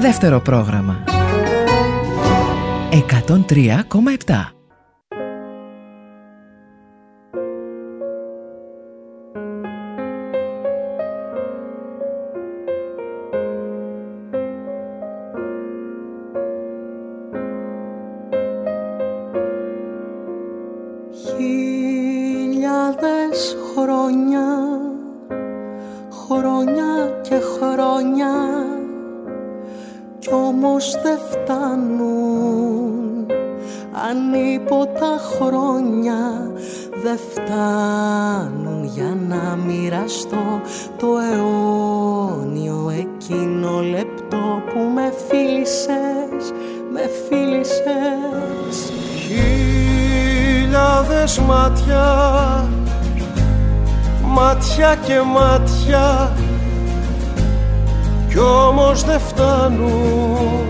δεύτερο πρόγραμμα 103,7. Χιλιάδες χρόνια, χρόνια και χρόνια, κι όμως δεν φτάνουν. Ανίποτα χρόνια δεν φτάνουν για να μοιραστώ το αιώνιο εκείνο λεπτό που με φίλησες, με φίλησες. Χιλιάδες μάτια, μάτια και μάτια, κι όμως δεν φτάνουν.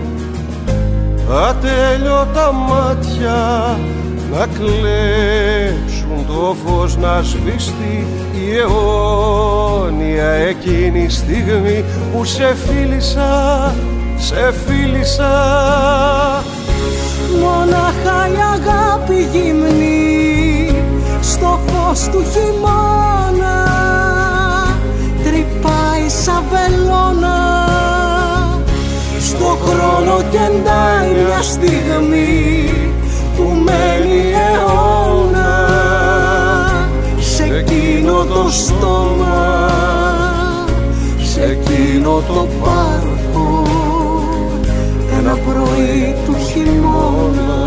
Ατέλειωτα μάτια να κλέψουν το φως, να σβήσει η αιώνια εκείνη στιγμή που σε φίλησα, σε φίλησα. Μονάχα η αγάπη γυμνή στο φως του χειμώνα τρυπάει σαν βελόνα, στο χρόνο κεντάει μια στιγμή που μένει αιώνα σε εκείνο το στόμα, σε εκείνο το πάρκο ένα πρωί του χειμώνα.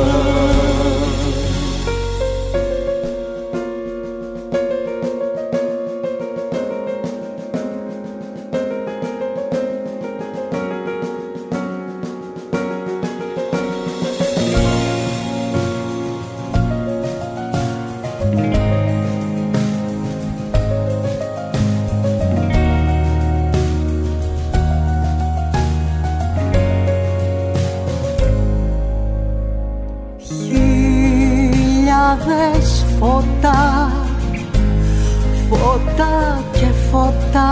Φώτα, φώτα και φώτα,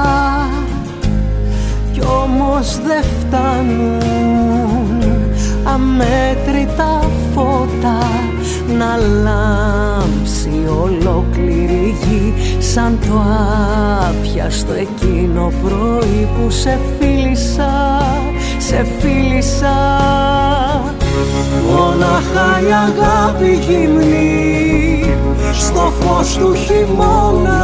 κι όμως δεν φτάνουν αμέτρητα φώτα να λάμψει ολόκληρη γη σαν το άπιαστο εκείνο πρωί που σε φίλησα, σε φίλησα. Μονάχα η αγάπη γυμνή στο φως του χειμώνα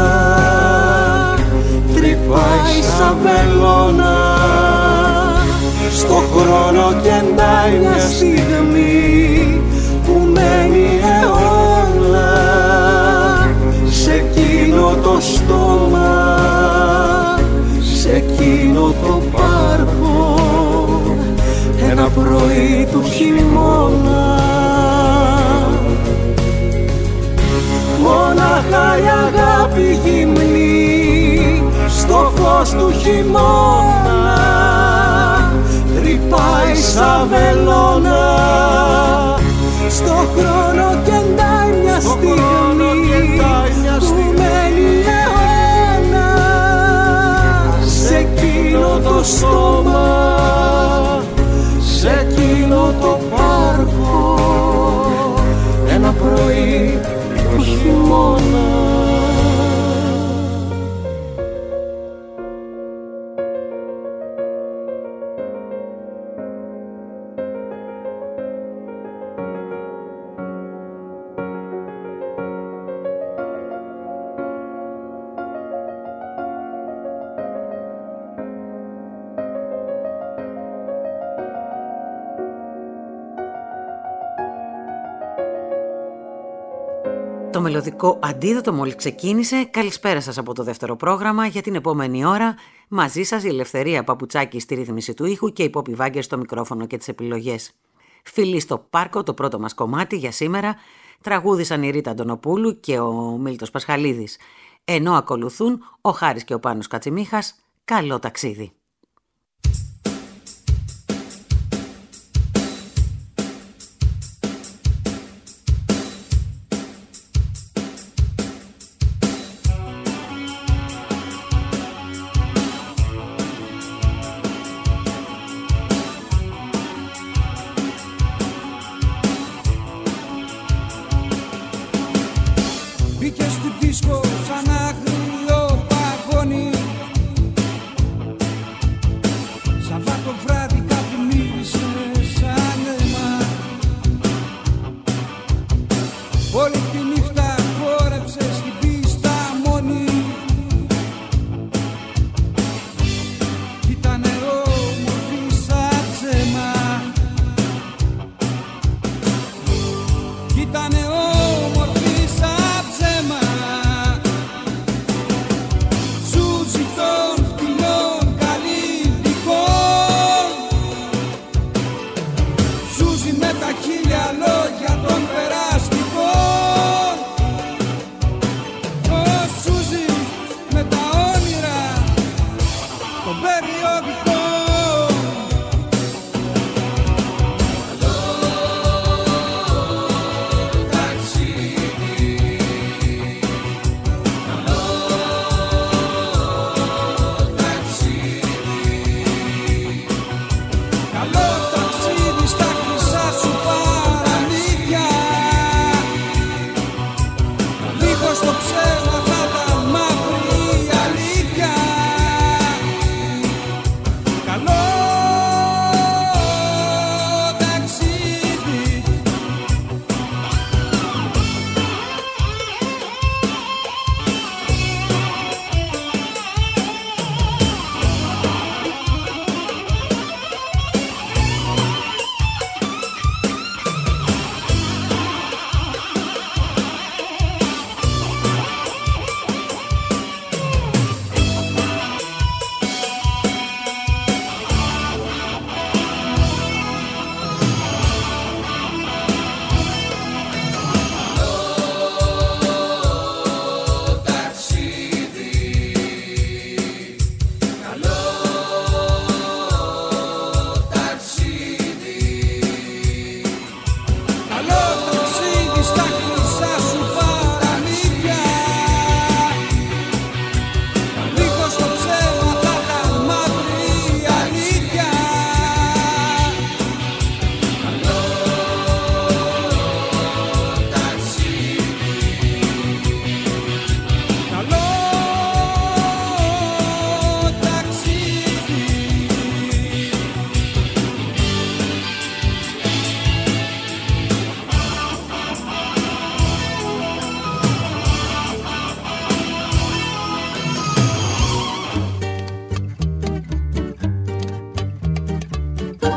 τρυπάει σαν βελόνα, στο χρόνο κεντάει μια στιγμή που μένει αιώνα σε εκείνο το στόμα, σε εκείνο το πάρκο ένα πρωί του χειμώνα. Μονάχα η αγάπη γυμνή στο φως του χειμώνα τρυπάει σαν βελόνα, στο χρόνο κεντάει μια στιγμή που μένει αιώνα σε εκείνο το στόμα, σε εκείνο το πάρκο ένα πρωί του χειμώνα. Το μελωδικό αντίδοτο μόλις ξεκίνησε. Καλησπέρα σας από το δεύτερο πρόγραμμα. Για την επόμενη ώρα μαζί σας η Ελευθερία Παπουτσάκη στη ρύθμιση του ήχου και η Πόπη Βάγκερ στο μικρόφωνο και τις επιλογές. Φιλή στο πάρκο, το πρώτο μας κομμάτι για σήμερα. Τραγούδισαν η Ρίτα Αντωνοπούλου και ο Μίλτος Πασχαλίδης. Ενώ ακολουθούν ο Χάρης και ο Πάνος Κατσιμίχας. Καλό ταξίδι.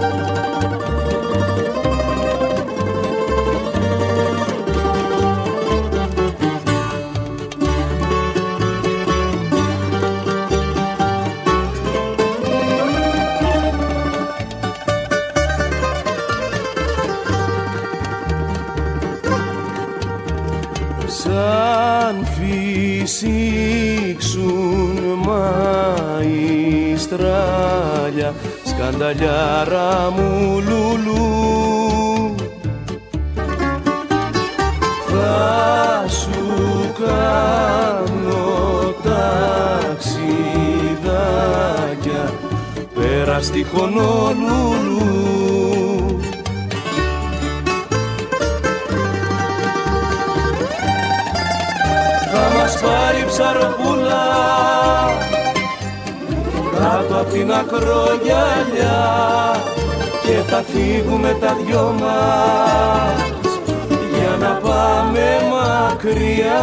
Σαν φυσήξουν μαϊστράλια σκανταλιάρα μου λουλού, θα σου κάνω ταξιδάκια πέρα στη Χονολουλού. Μας πάρει ψαροπούλα κάτω απ' την ακρογιαλιά και θα φύγουμε τα δυο μας για να πάμε μακριά.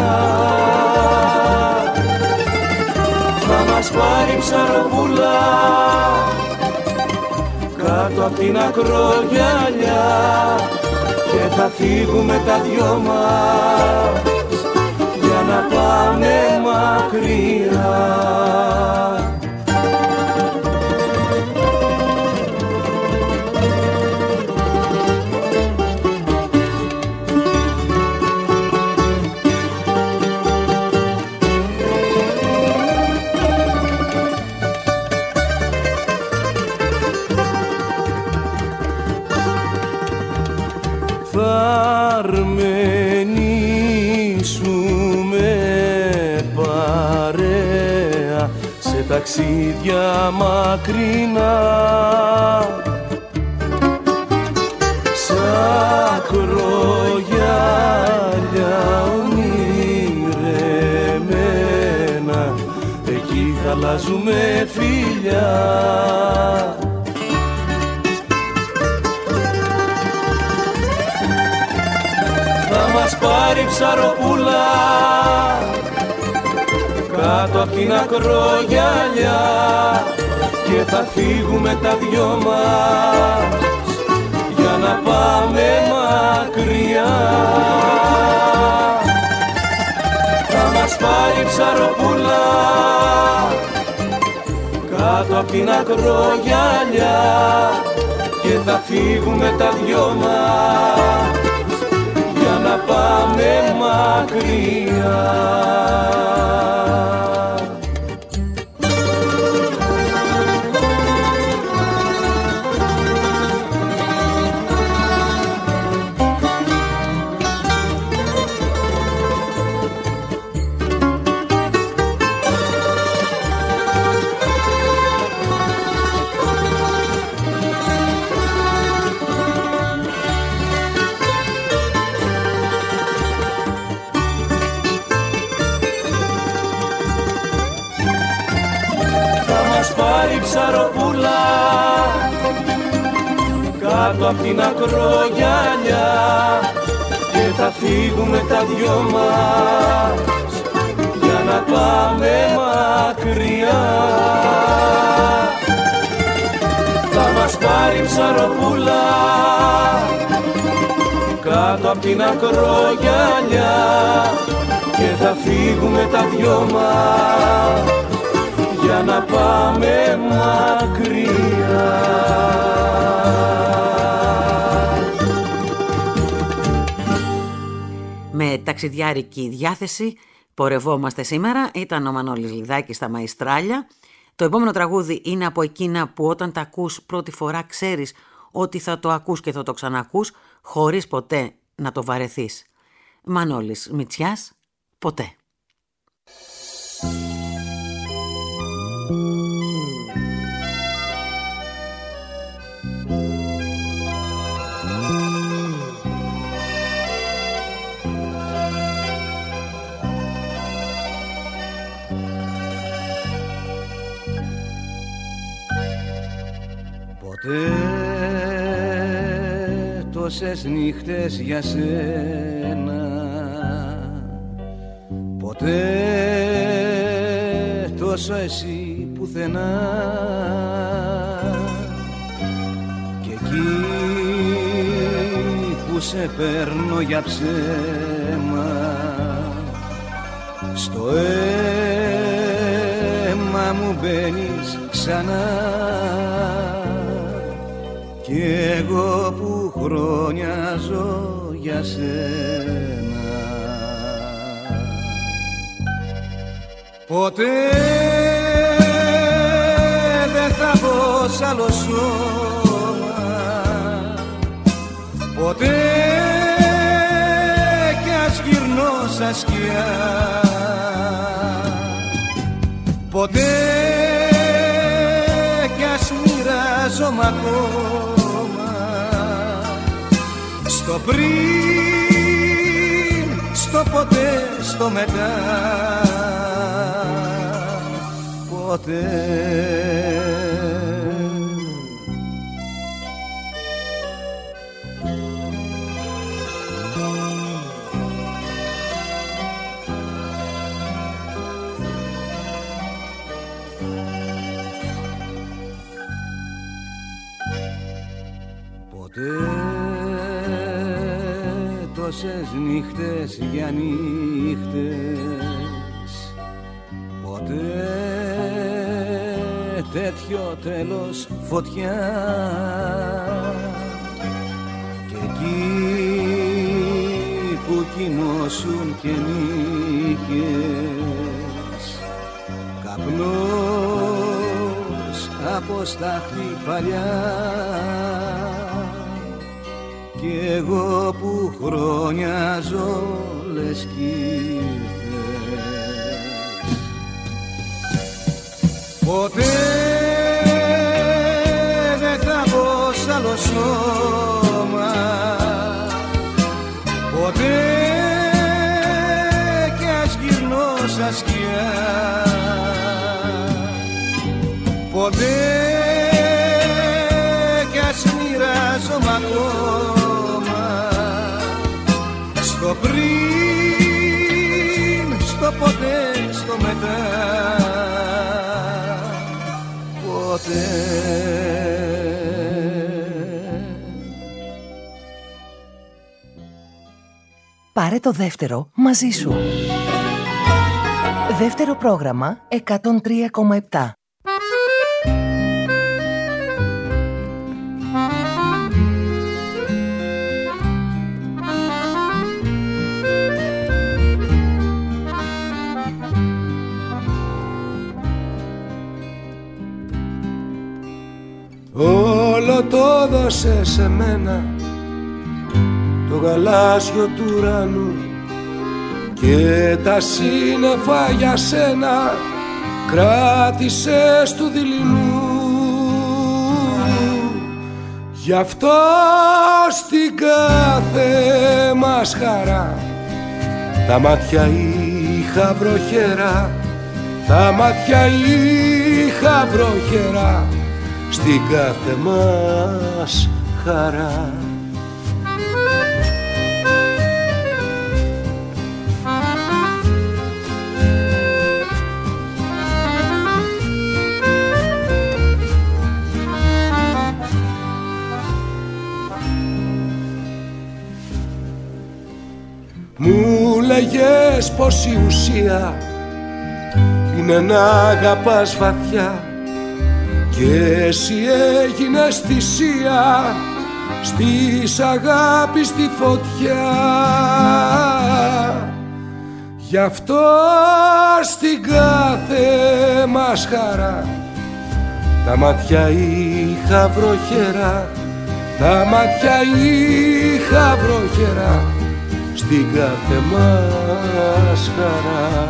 Θα μας πάρει ψαροπούλα κάτω απ' την ακρογιαλιά και θα φύγουμε τα δυο μας να πάμε μακριά. Ταξίδια μακρινά σ' ακρογιάλια ονειρεμένα, εκεί θα αλλάζουμε φιλιά. Θα μας πάρει ψαροπούλα κάτω απ' την ακρογιαλιά και θα φύγουμε τα δυο μας για να πάμε μακριά. Θα μας πάρει ψαροπούλα κάτω απ' την ακρογιαλιά και θα φύγουμε τα δυο μας για να πάμε μακριά. Ψαροπούλα κάτω απ' την ακρογιαλιά και θα φύγουμε τα δυο μας για να πάμε μακριά. Θα μας πάρει ψαροπούλα κάτω απ' την ακρογιαλιά και θα φύγουμε τα δυο μας για να πάμε μακριά. Με ταξιδιάρικη διάθεση πορευόμαστε σήμερα. Ήταν ο Μανώλης Λιδάκης στα Μαϊστράλια. Το επόμενο τραγούδι είναι από εκείνα που όταν τα ακούς πρώτη φορά ξέρεις ότι θα το ακούς και θα το ξανακούς χωρίς ποτέ να το βαρεθείς. Μανώλης Μητσιάς, ποτέ. Ποτέ τόσες νύχτες για σένα, ποτέ τόσο εσύ πουθενά, και σε παίρνω για ψέμα. Στο αίμα μου μπαίνεις ξανά κι εγώ που χρόνια ζω για σένα. Ποτέ δεν θα μπω σ' άλλο σώμα, ποτέ κι ας γυρνώ σαν σκιά, ποτέ κι ας μοιράζομαι ακόμα στο πριν, στο ποτέ, στο μετά, ποτέ. Τόσες νύχτες για νύχτες, ποτέ τέτοιο τέλος φωτιά. Και εκεί που κοιμώσουν και νύχες, καπνός από στάχτη παλιά. Κι εγώ που χρόνια ζω λες κι ήρθες. Ποτέ δεν θα μπω σ' άλλο σώμα, ποτέ κι ας γυρνώ σαν σκιά, ποτέ κι ας μοιράζομαι ακόμα στο πριν, στο ποτέ, στο μετά, ποτέ. Πάρε το δεύτερο μαζί σου. Δεύτερο πρόγραμμα 103,7. Όλο το δώσε σε μένα το γαλάζιο του ουρανού και τα σύννεφα για σένα κράτησες του δειλινού. Γι' αυτό στην κάθε μας χαρά τα μάτια είχα βροχερά, τα μάτια είχα βροχερά στην κάθε μας χαρά. Μου λέγες πως η ουσία είναι να αγαπάς βαθιά και εσύ έγινες θυσία στις αγάπης τη φωτιά. Γι' αυτό στην κάθε μας χαρά τα μάτια είχα βροχερά, τα μάτια είχα βροχερά στην κάθε μας χαρά.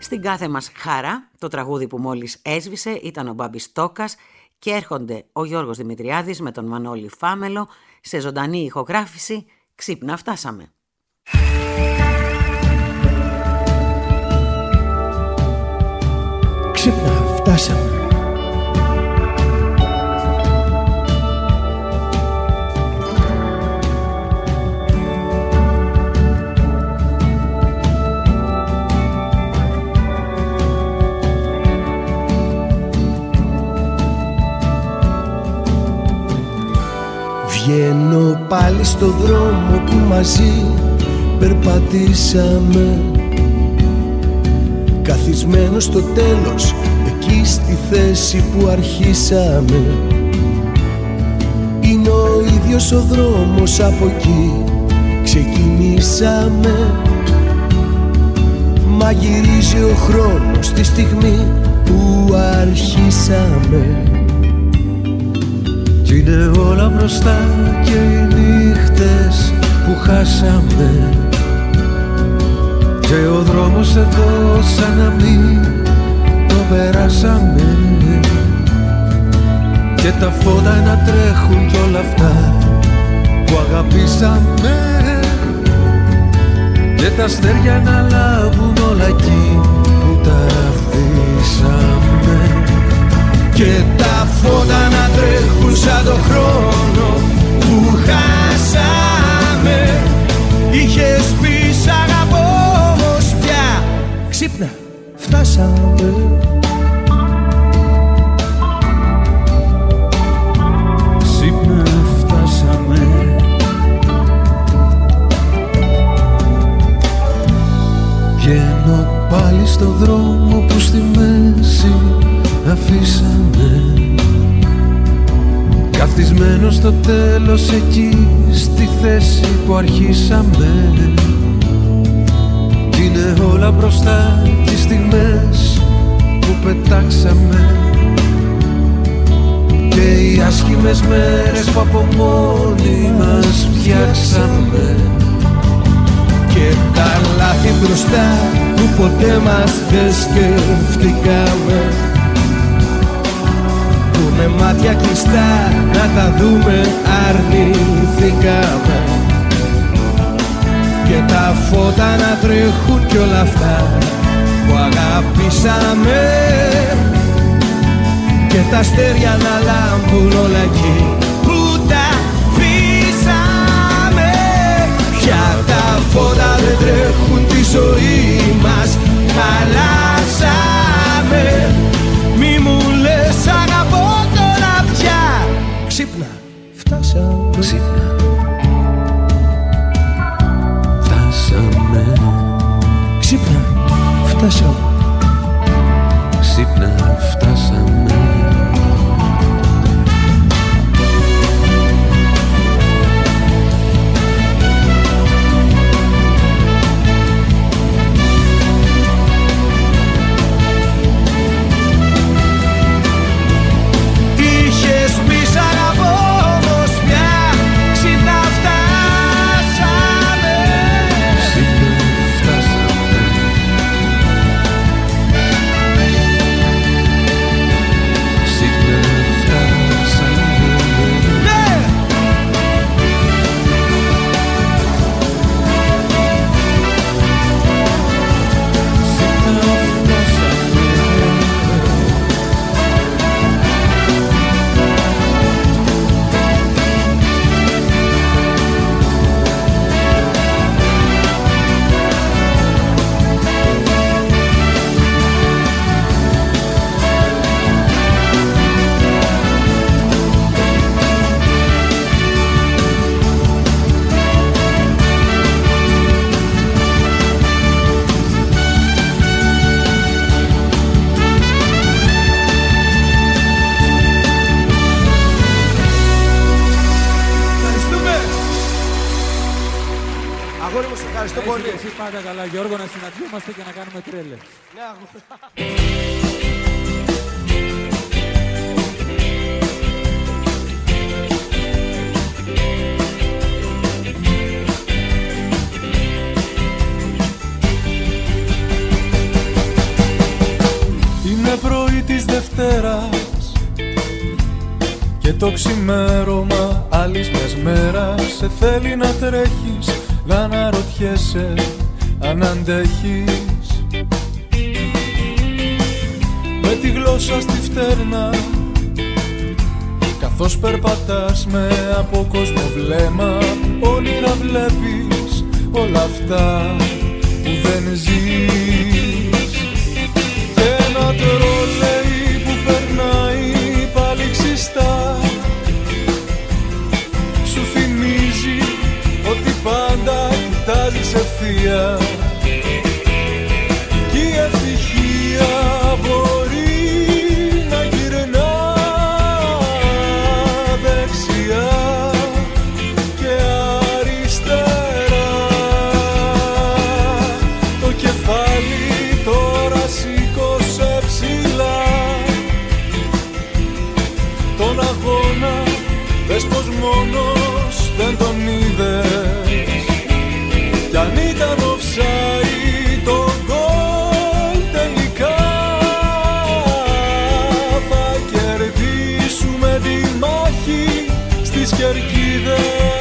Στην κάθε μας χαρά, το τραγούδι που μόλις έσβησε ήταν ο Μπάμπης Τόκας και έρχονται ο Γιώργος Δημητριάδης με τον Μανώλη Φάμελο σε ζωντανή ηχογράφηση «Ξύπνα φτάσαμε». Ξύπνα φτάσαμε. Βγαίνω πάλι στο δρόμο που μαζί περπατήσαμε, καθισμένο στο τέλος, εκεί στη θέση που αρχίσαμε. Είναι ο ίδιος ο δρόμος, από εκεί ξεκινήσαμε. Μα γυρίζει ο χρόνος τη στιγμή που αρχίσαμε. Κι είναι όλα μπροστά και οι νύχτες που χάσαμε, και ο δρόμος εδώ σαν να μην το περάσαμε. Και τα φώτα να τρέχουν κι όλα αυτά που αγαπήσαμε, και τα αστέρια να λάβουν όλα εκεί που τα αφήσαμε. Και τα φώτα να τρέχουν σαν το χρόνο που χάσαμε. Είχες πει σ' αγαπώ, όμως πια ξύπνα φτάσαμε. Ξύπνα φτάσαμε. Βγαίνω πάλι στο δρόμο που στη μέση αφήσαμε, καθισμένο στο τέλος εκεί στη θέση που αρχίσαμε. Κι είναι όλα μπροστά τις στιγμές που πετάξαμε, και οι άσχημες μέρες που από μόνοι μας φτιάξαμε. Και τα λάθη μπροστά που ποτέ μας δεν σκεφτήκαμε, που με μάτια κλειστά να τα δούμε αρνηθήκαμε. Και τα φώτα να τρέχουν κι όλα αυτά που αγαπήσαμε, και τα αστέρια να λάμπουν όλα εκεί που τα αφήσαμε. Πια τα φώτα δεν τρέχουν τη ζωή μας, χαλάσαμε. Μη μου λες αγαπώ τώρα πια. Ξύπνα φτάσαμε. Ξύπνα φτάσαμε. Ξύπνα φτάσαμε. Ξύπνα φτάσαμε. Εσύ πάντα καλά, Γιώργο, να συναντιόμαστε και να κάνουμε τρέλες. αστέρας και το ξημέρωμα άλλης μιας μέρας σε θέλει να τρέχεις, να αναρωτιέσαι αν αντέχεις. Με τη γλώσσα στη φτέρνα καθώς περπατάς με από κόσμο βλέμμα, όνειρα βλέπεις όλα αυτά που δεν ζεις. Και ένα τρόλεϊ που περνάει πάλι ξιστά σου θυμίζει ότι πάντα κοιτάζεις ευθεία κι η ευτυχία μπορεί να γυρνά δεξιά και αριστερά. Το κεφάλι τώρα σήκωσε ψηλά, τον αγώνα πες πως μόνος δεν τον είδες κι αν ήταν offside το γκολ τελικά θα κερδίσουμε τη μάχη στις κερκίδες.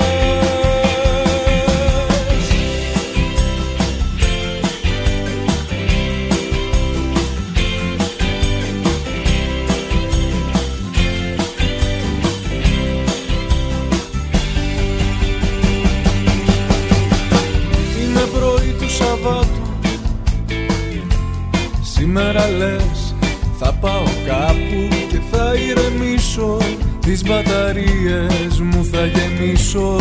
Σήμερα λες θα πάω κάπου και θα ηρεμήσω, τις μπαταρίες μου θα γεμίσω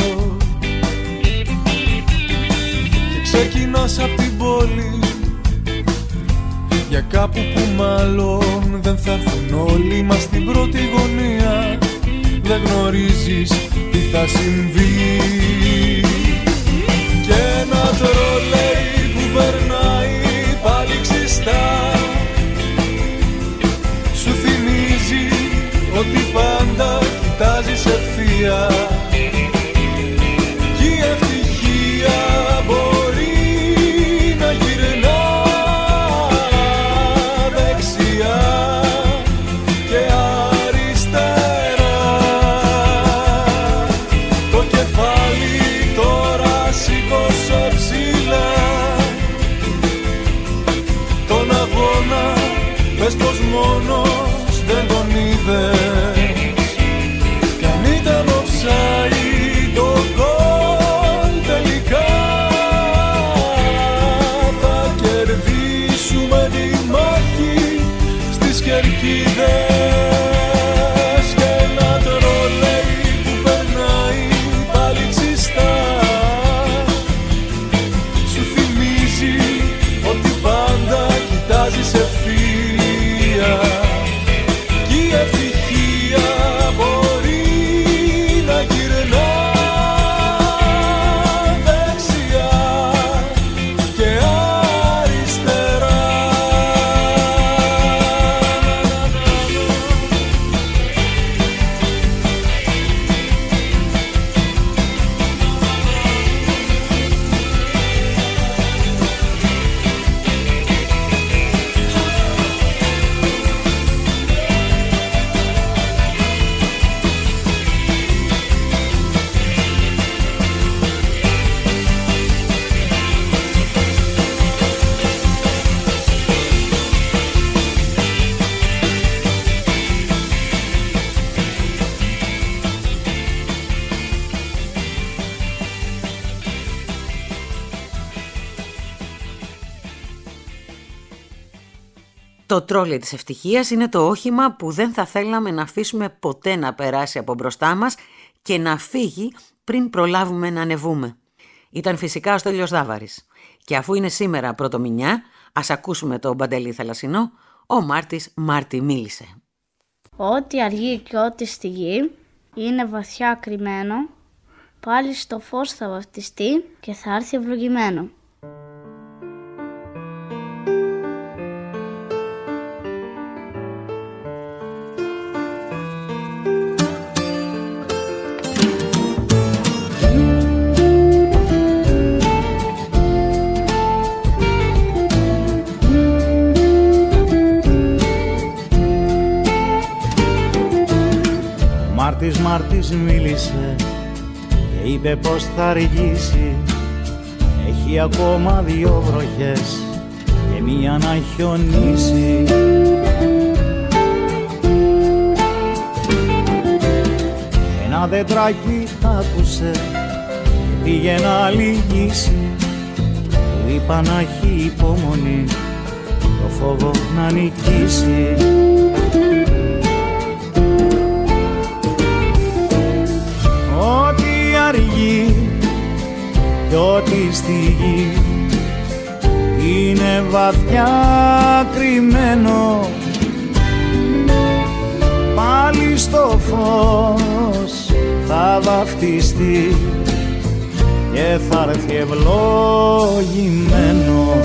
και ξεκινάς απ' την πόλη για κάπου που μάλλον δεν θα έρθουν όλοι, μα στην πρώτη γωνία δεν γνωρίζεις τι θα συμβεί. Και ένα τρολέι που περνάει πάλι ξιστά σου θυμίζει ότι πάντα κοιτάζεις ευθεία κι η ευτυχία μπορεί να γυρνά δεξιά και αριστερά. Το κεφάλι τώρα σήκωσε ψηλά, τον αγώνα πες πως μόνος δεν τον είδες κι αν ήταν offside το γκολ τελικά θα κερδίσουμε τη μάχη στις κερκίδες. Και ένα τρολέι που περνάει πάλι ξιστά σου θυμίζει ότι πάντα κοιτάζεις ευθεία κι η ευτυχία μπορεί να γυρνά δεξιά και αριστερά. Το τρόλεϊ της ευτυχίας είναι το όχημα που δεν θα θέλαμε να αφήσουμε ποτέ να περάσει από μπροστά μας και να φύγει πριν προλάβουμε να ανεβούμε. Ήταν φυσικά ο Στέλιος Δάβαρης. Και αφού είναι σήμερα πρωτομηνιά, ας ακούσουμε το Παντελή Θαλασσινό, ο Μάρτης Μάρτη μίλησε. Ό,τι αργεί και ό,τι στη γη είναι βαθιά κρυμμένο, πάλι στο φως θα βαφτιστεί και θα έρθει ευλογημένο. Μάρτης μίλησε και είπε πως θα αργήσει. Έχει ακόμα 2 βροχές και μία να χιονίσει. Ένα δέντρακι άκουσε και πήγε να λυγίσει. Του είπα να έχει υπομονή, το φόβο να νικήσει. Ό,τι αργεί κι ό,τι στη γη είναι βαθιά κρυμμένο, πάλι στο φως θα βαφτιστεί και θα έρθει ευλογημένο.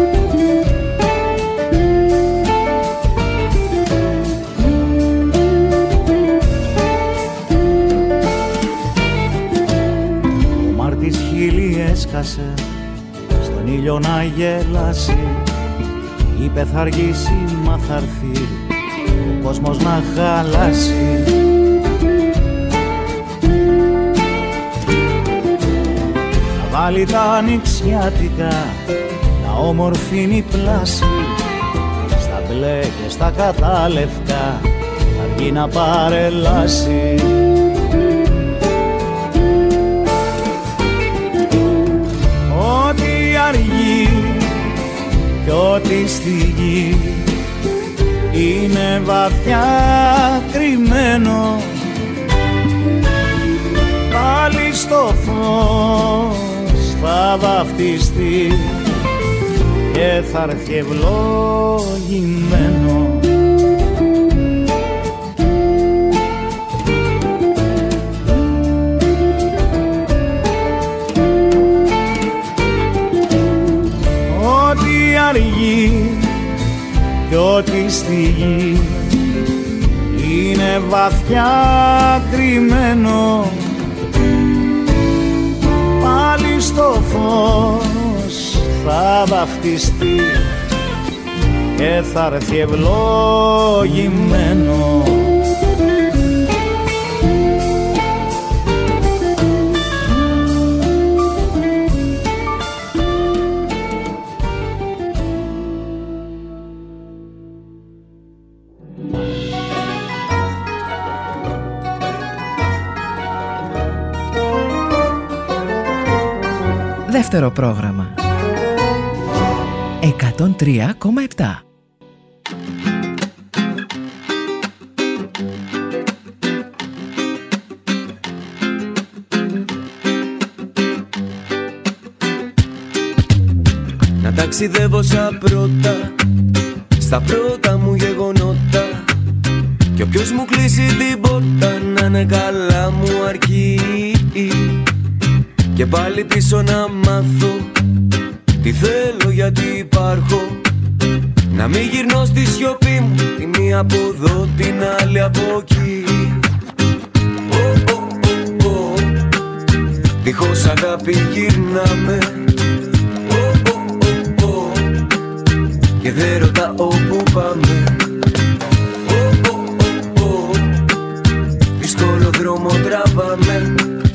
Ο Μάρτης χείλη έσκασε στον ήλιο να γελάσει. Είπε θα αργήσει μα θα έρθει ο κόσμος να χαλάσει. Θα βάλει τα ανοιξιάτικα να ομορφύνει πλάση. Στα μπλε και στα κατάλευκα θα βγει να παρελάσει. Ό,τι αργεί κι ό,τι στη γη είναι βαθιά κρυμμένο, πάλι στο φως θα βαφτιστεί και θα έρθει ευλογημένο. Ό,τι αργεί κι ό,τι στη γη είναι βαθιά κρυμμένο, πάλι στο φως θα βαφτιστεί και θα έρθει ευλογημένο. Δεύτερο πρόγραμμα 103,7. Να ταξιδεύω σαν πρώτα, στα πρώτα μου γεγονότα, κι όποιος μου κλείσει την πόρτα να είναι καλά μου αρκεί. Και πάλι πίσω να μάθω τι θέλω γιατί υπάρχω. Να μην γυρνώ στη σιωπή μου, τη μία από εδώ την άλλη από εκεί. Δίχως αγάπη γυρνάμε, και δεν ρωτάω που πάμε. Δύσκολο δρόμο τραβάμε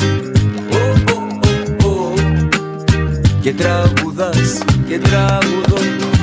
και τραγουδάς και τραγουδώ.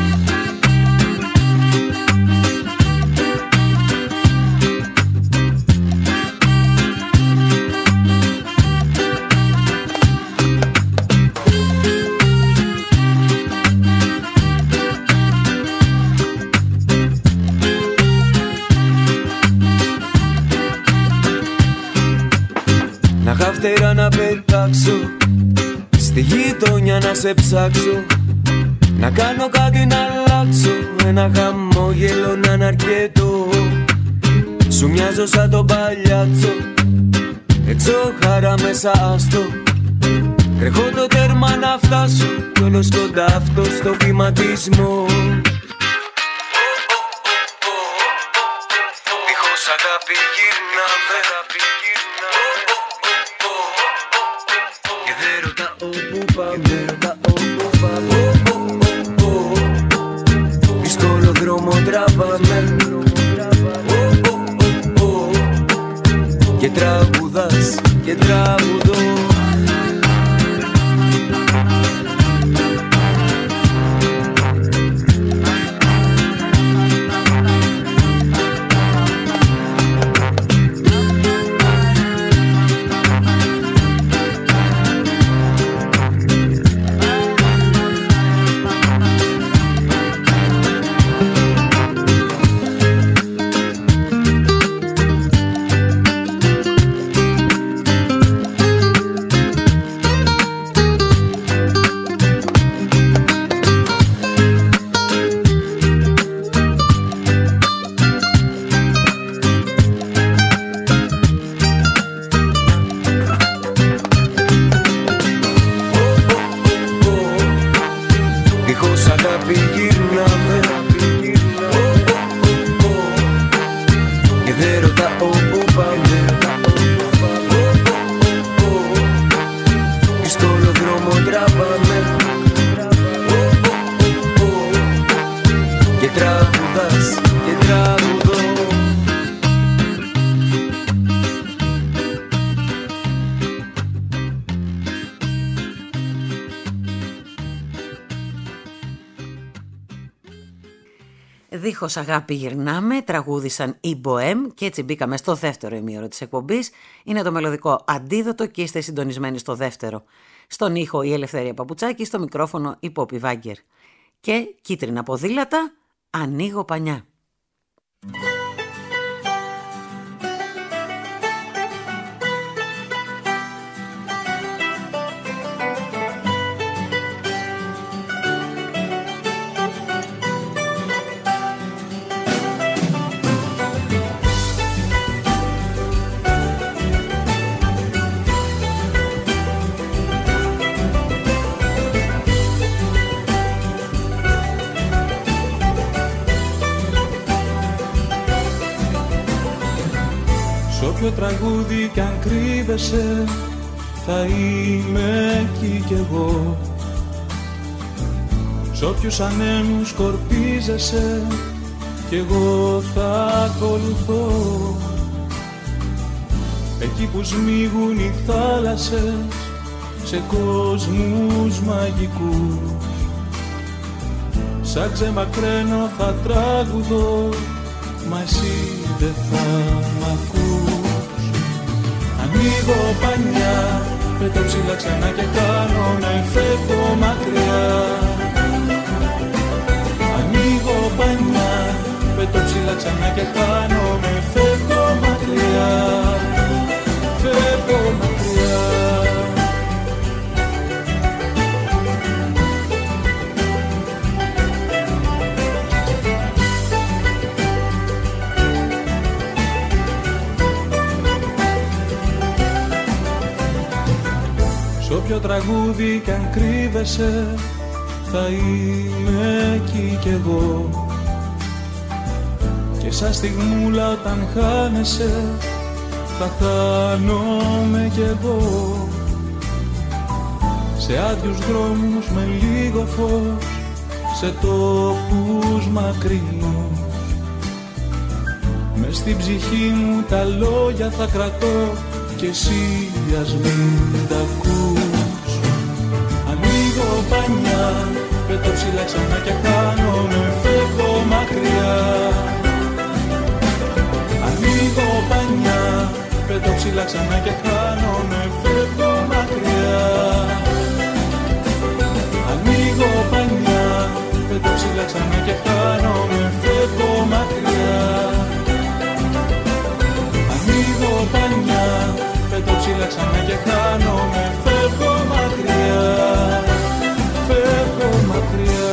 Να είχα φτερά να πετάξω, στη γειτονιά να σε ψάξω, να κάνω κάτι να αλλάξω, ένα χαμόγελο να είναι αρκετό. Σου μοιάζω σαν τον παλιάτσο, έξω χαρά μέσα άστο. Τρέχω το τέρμα να φτάσω, κι όλος κοντά αυτό στο βηματισμό. Δίχως αγάπη γυρνάμε, και δεν ρωτάω που πάμε. Δύσκολο δρόμο τραβάμε και τραγουδάς και τραγουδώ. Δίχως αγάπη γυρνάμε, τραγούδισαν οι Μποέμ και έτσι μπήκαμε στο δεύτερο ημίωρο της εκπομπής. Είναι το μελωδικό αντίδοτο και είστε συντονισμένοι στο δεύτερο. Στον ήχο η Ελευθερία Παπουτσάκη, στο μικρόφωνο η Πόπη Βάγκερ. Και κίτρινα ποδήλατα, ανοίγω πανιά. Όποιο τραγούδι κι αν κρύβεσαι, θα είμαι εκεί κι εγώ. Σ' όποιους ανέμους σκορπίζεσαι, κι εγώ θα ακολουθώ. Εκεί που σμίγουν οι θάλασσες, σε κόσμους μαγικούς, σαν ξεμακραίνω θα τραγουδώ, μα εσύ δεν θα μ' ακούς. Ανοίγω πανιά, πέτω ψηλά ξανά και κάνομαι, φεύγω μακριά. Ανοίγω πανιά, πέτω ψηλά ξανά και κάνομαι, φεύγω μακριά. Φεύγω μακριά. Σ' όποιο τραγούδι κι αν κρύβεσαι, θα είμαι εκεί κι εγώ. Και σαν στιγμούλα όταν χάνεσαι, θα χάνομαι κι εγώ. Σε άδειους δρόμους με λίγο φως, σε τόπους μακρινούς, μες στην ψυχή μου τα λόγια θα κρατώ, κι εσύ ας μην τ' ακούς. Ανοίγω πανιά, πέτω ψηλά ξανά και χάνομαι, φεύγω μακριά. Ανοίγω πανιά, πέτω ψηλά ξανά και χάνομαι, φεύγω μακριά. Ανοίγω πανιά, πέτω ψηλά ξανά και χάνομαι, φεύγω μακριά. Ανοίγω πανιά, πέτω ψηλά ξανά και χάνομαι, φεύγω μακριά. Φεύγω μακριά.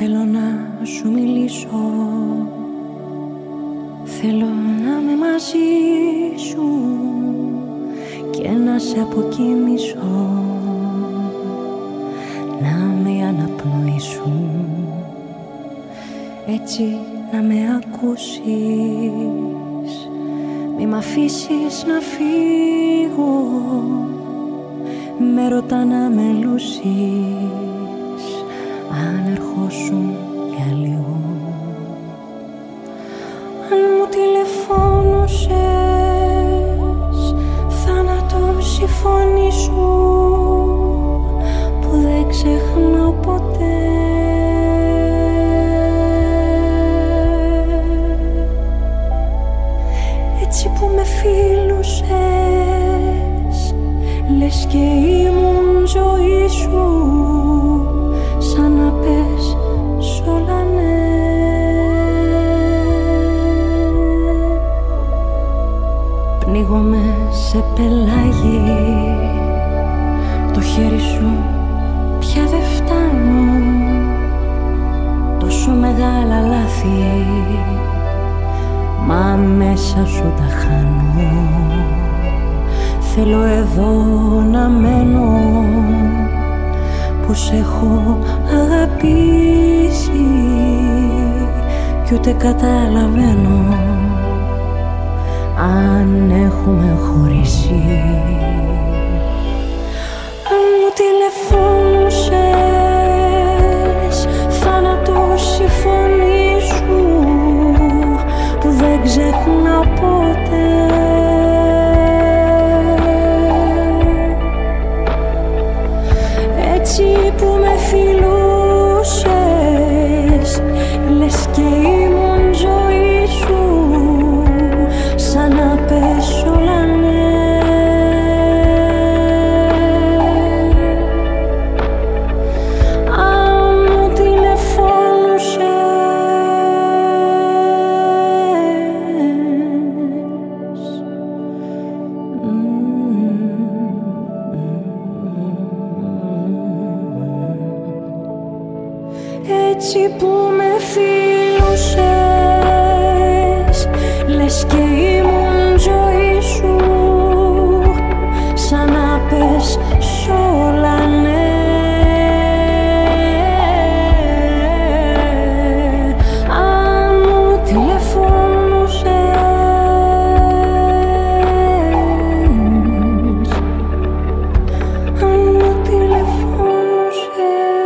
Θέλω να σου μιλήσω, θέλω να είμαι μαζί σου και να σε αποκοιμήσω, να με αναπνοήσουν, έτσι να με ακούσεις. Μη μ' αφήσεις να φύγω, με ρωτά να με λούσεις, αν ερχόσουν για λίγο. Αν μου τηλεφώνουσες, θάνατος η φωνή σου που δεν ξεχνάω ποτέ. Έτσι που με φίλουσες, λες και ήμουν ζωή σου, σαν να πες σ' όλα ναι. Πνίγομαι σε πελάγι, το χέρι σου πια δεν φτάνω, τόσο μεγάλα λάθη, μα μέσα σου τα χάνω. Θέλω εδώ να μένω, που σε έχω αγαπήσει κι ούτε καταλαβαίνω αν έχουμε χωρίσει. Αν μου τηλεφώνουσες, θάνατος η φωνή σου που δεν ξεχνάω ποτέ. Έτσι που με φιλούσες, λες και ήμουν ζωή σου, σαν να πες όλα ναι. Αν μου τηλεφώνουσες, έτσι που με φιλούσες, λες και ήμουν ζωή σου, σαν να πες σ' όλα ναι. Αν μου τηλεφώνουσες, αν μου τηλεφώνουσες.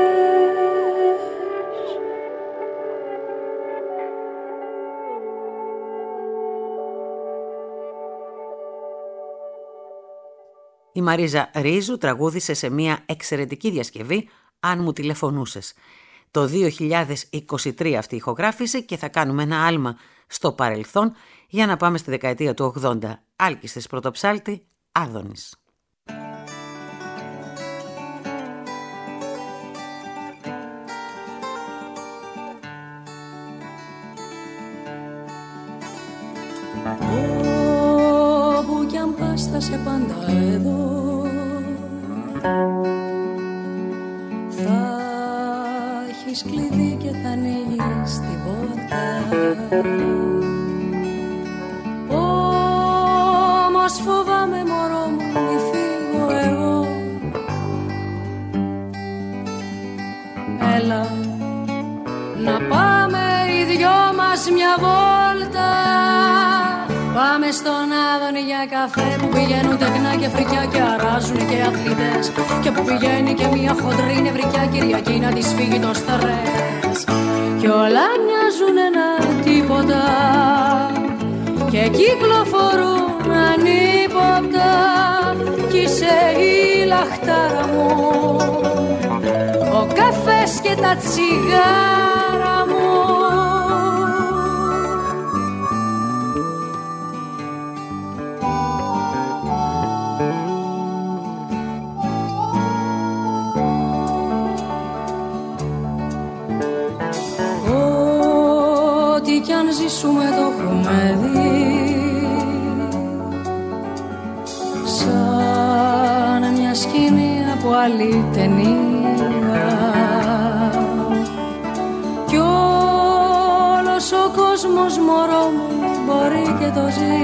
Η Μαρίζα Ρίζου τραγούδισε σε μια εξαιρετική διασκευή «Αν μου τηλεφωνούσες». Το 2023 αυτή η ηχογράφηση και θα κάνουμε ένα άλμα στο παρελθόν για να πάμε στη δεκαετία του 80. Άλκης της Πρωτοψάλτη, Άδωνης. Όπου κι αν πας θα σε πάντα εδώ, θα έχεις κλειδί και θα ανοίγεις την πόρτα. Όμως φοβάμαι μωρό μου μη φύγω εγώ. Έλα να πάμε οι δυο μας μια βόλτα. Πάμε στον Άδωνη για καφέ, που πηγαίνουν τεχνά και φρικιά και αράζουν και αθλητές, και που πηγαίνει και μια χοντρή νευρικιά Κυριακή να της φύγει το στρες. Κι όλα μοιάζουν ένα τίποτα και κυκλοφορούν ανύποπτα, κι είσαι η λαχτάρα μου, ο καφές και τα τσιγάρα μου. Ό,τι κι αν ζήσουμε το έχουμε δει, σαν μια σκηνή από άλλη ταινία. και το ζει.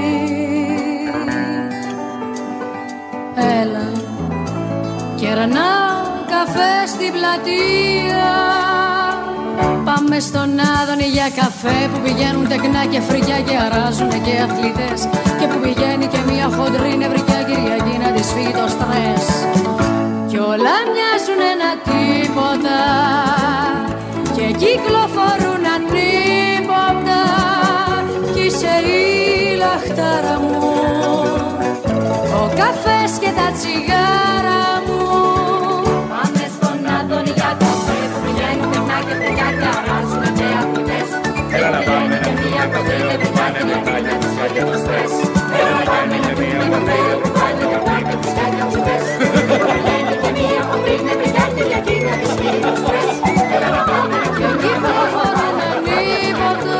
Έλα, κερνάω καφέ στην πλατεία. Πάμε στον Άδωνη για καφέ που πηγαίνουν τεκνά και φρικιά και αράζουνε και αθλητές. Και που πηγαίνει και μια χοντρή νευρικιά Κυριακή να της φύγει το στρες. Κι όλα μοιάζουν ένα τίποτα και κυκλοφορούν ανίποτα. Κι είσαι η λαχτάρα μου, ο καφές και τα τσιγάρα μου. Πάμε στον Άδωνη για καφέ που πηγαίνουν τεκνά και φρικιά και αράζουνε και αθλητές. Έλα να πάμε και μια καφέ που πάνε με κάλια τους και το στρες. Έλα να πάμε και μια καφέ που πάνε με κάλια τους και το στρες. Πηγαίνει και μια χοντρή νευρικιά Κυριακή να της φύγει το στρες. Έλα να πάμε και κυκλοφορούν ανίποτα.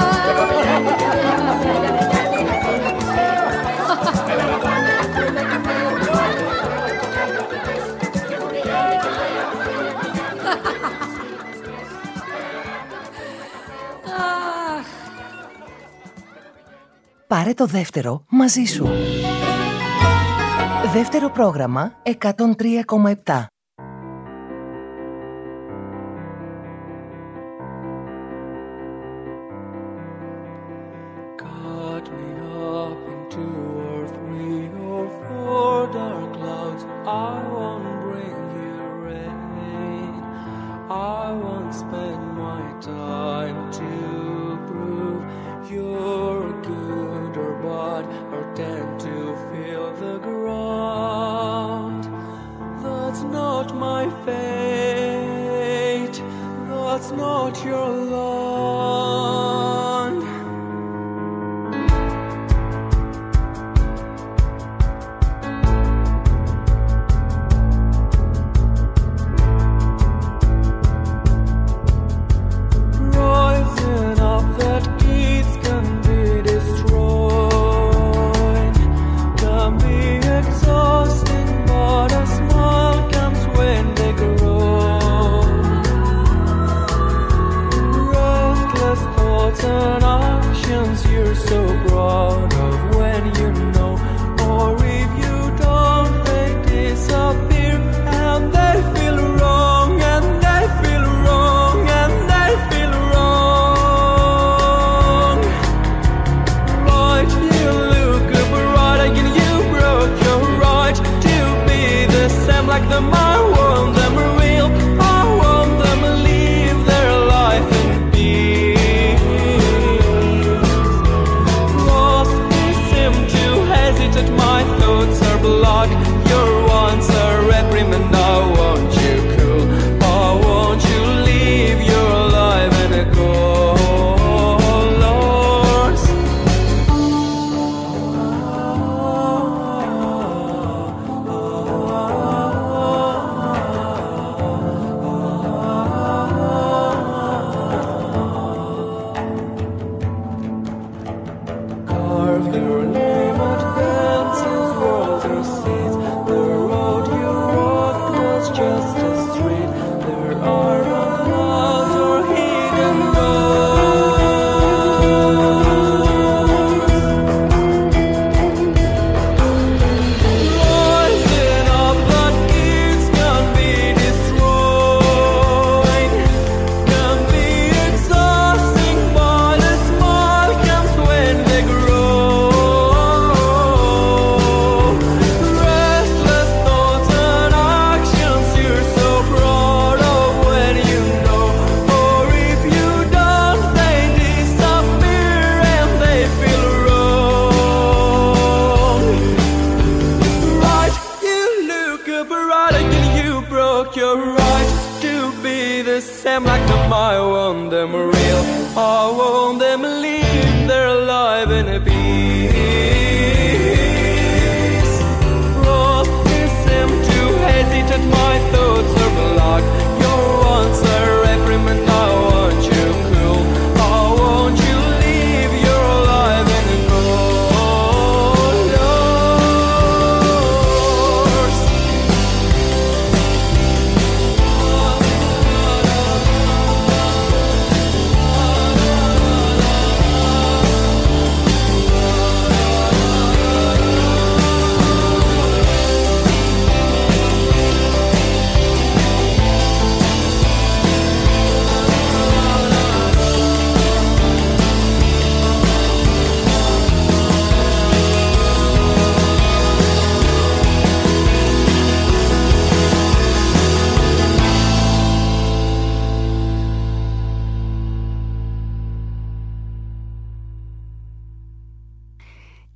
Πάρε το δεύτερο μαζί σου. Δεύτερο πρόγραμμα 103,7.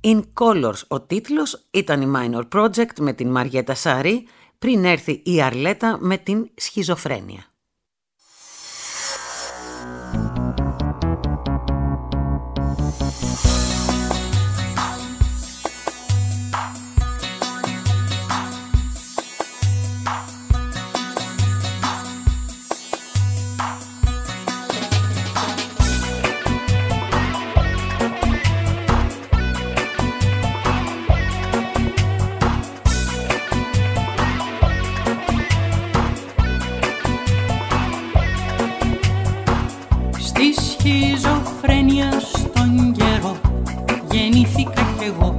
In Colors ο τίτλος, ήταν η Minor Project με την Μαριέτα Σαρή, πριν έρθει η Αρλέτα με την Σχιζοφρένεια. Σχιζοφρένεια στον καιρό γεννήθηκα κι εγώ.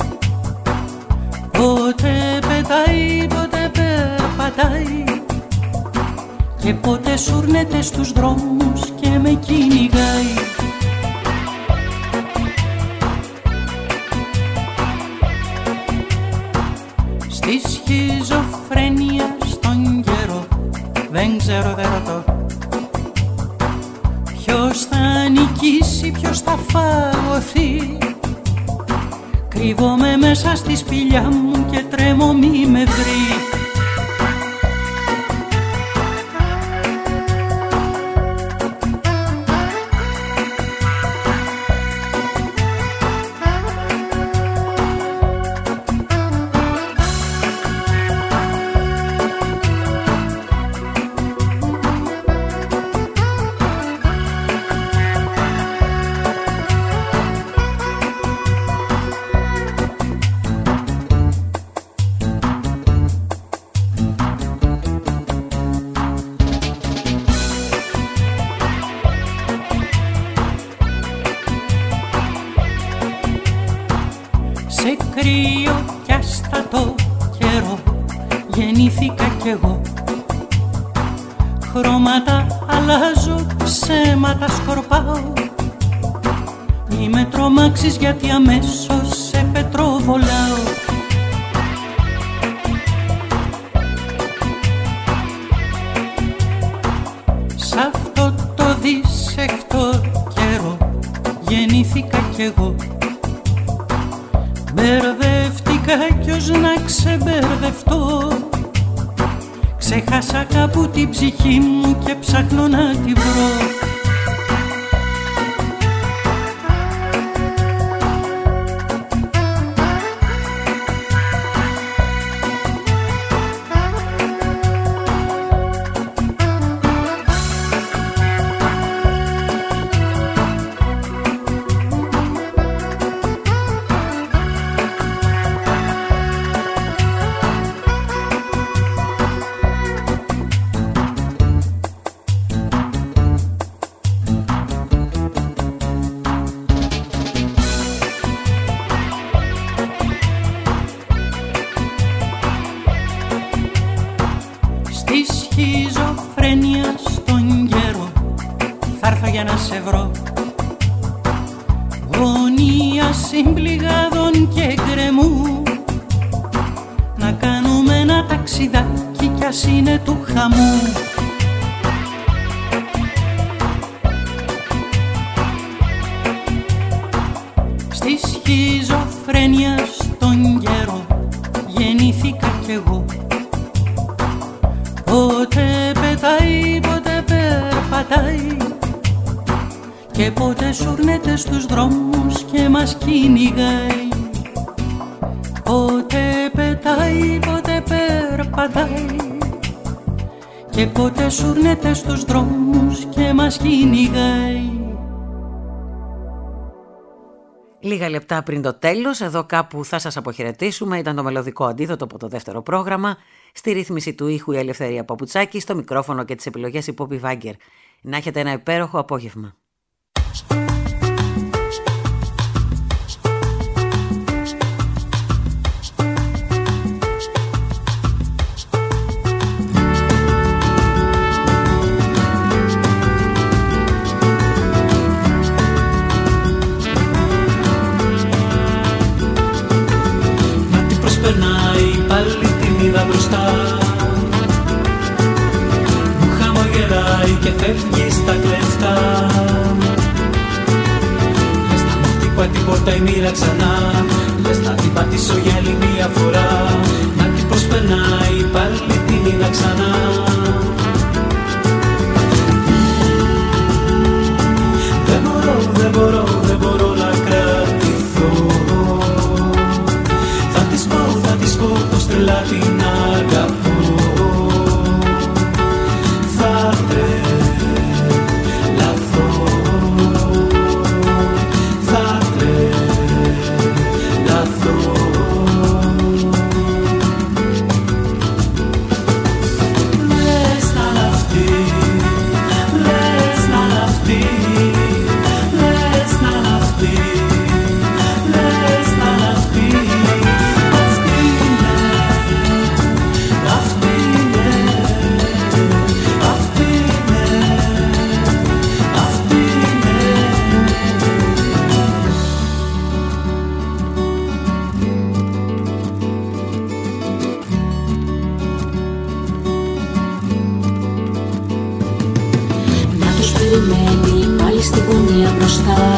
Πότε πετάει, πότε περπατάει και πότε σουρνέται στους δρόμους και με κυνηγάει. Στη σχιζοφρένεια στον καιρό δεν ξέρω, δεν ρωτώ ποιος θα νικήσει, ποιος θα φαγωθεί. Κρύβομαι μέσα στη σπηλιά μου και τρέμω μη με βρει. Σε κρύο κι άστατο καιρό γεννήθηκα κι εγώ. Χρώματα αλλάζω, ψέματα σκορπάω. Μη με τρομάξεις γιατί αμέσως σε πετροβολάω. Σ' αυτό το δίσεκτο καιρό γεννήθηκα κι εγώ. Μπερδεύτηκα κι ως να ξεμπερδευτώ. Ξέχασα κάπου την ψυχή μου και ψάχνω να τη βρω. Σχιζοφρένεια στον καιρό θα έρθω για να σε βρω. Γωνία συμπληγάδων και γκρεμού, να κάνουμε ένα ταξιδάκι κι ας είναι του χαμού. Στη σχιζοφρένεια στον καιρό γεννήθηκα κι εγώ. Πότε πετάει, πότε περπατάει και πότε σουρνέται στους δρόμους και μας κυνηγάει. Πότε πετάει, πότε περπατάει και πότε σουρνέται στους δρόμους και μας κυνηγάει. Λίγα λεπτά πριν το τέλος, εδώ κάπου θα σας αποχαιρετήσουμε. Ήταν το μελωδικό αντίδοτο από το δεύτερο πρόγραμμα. Στη ρύθμιση του ήχου η Ελευθερία Παπουτσάκη, στο μικρόφωνο και τις επιλογές η Πόπη Βάγκερ. Να έχετε ένα υπέροχο απόγευμα. Μου χαμογελάει και φεύγει στα κλεφτά. Μες να μου χτυπάει την πόρτα η μοίρα ξανά. περιμένει πάλι στη γωνία μπροστά.